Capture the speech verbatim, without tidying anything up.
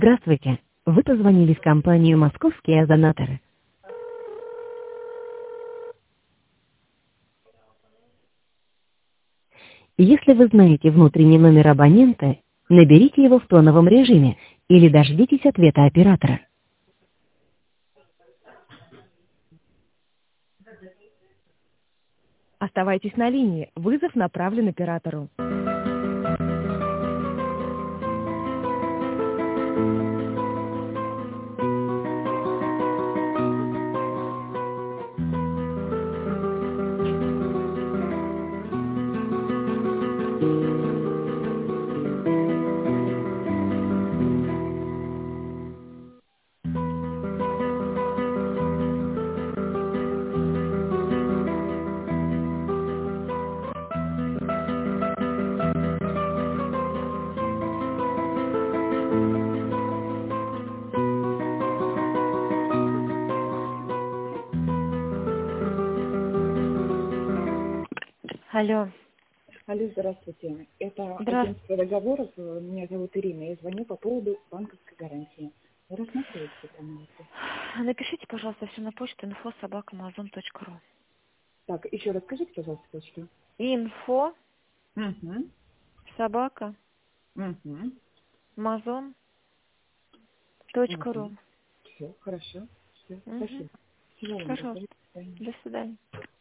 Здравствуйте. Вы позвонили в компанию «Московские озонаторы». Если вы знаете внутренний номер абонента, наберите его в тоновом режиме или дождитесь ответа оператора. Оставайтесь на линии. Вызов направлен оператору. Алло. Алло, здравствуйте. Это Здра... агентство договоров. Меня зовут Ирина. Я звоню по поводу банковской гарантии. Вы рассматриваете это новости? Напишите, пожалуйста, все на почту инфо собака амазон точка ру. Так, еще раз скажите, пожалуйста, почту. Инфо Угу. собака Угу. амазон точка ру. Угу. Все, хорошо. Все, Угу. спасибо. Всего вам доброго. Пожалуйста. До свидания. До свидания.